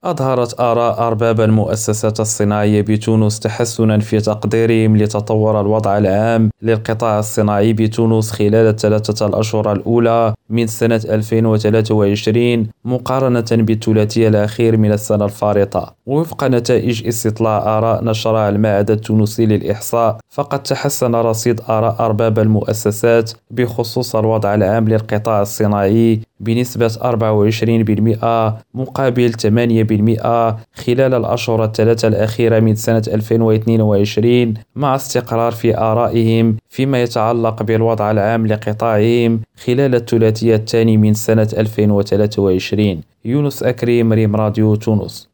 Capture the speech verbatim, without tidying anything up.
أظهرت آراء أرباب المؤسسات الصناعية بتونس تحسنًا في تقديرهم لتطور الوضع العام للقطاع الصناعي بتونس خلال الثلاثة الأشهر الأولى من سنة ألفين وثلاثة وعشرين مقارنة بالثلاثي الأخير من السنة الفارطة. وفق نتائج استطلاع آراء نشرها المعهد التونسي للإحصاء، فقد تحسن رصيد آراء أرباب المؤسسات بخصوص الوضع العام للقطاع الصناعي بنسبة أربعة وعشرين بالمئة مقابل ثمانية بالمئة خلال الأشهر الثلاثة الأخيرة من سنة ألفين واثنين وعشرين، مع استقرار في آرائهم فيما يتعلق بالوضع العام لقطاعهم خلال الثلاثي الثاني من سنة ألفين وثلاثة وعشرين. يونس أكريم، ريم راديو تونس.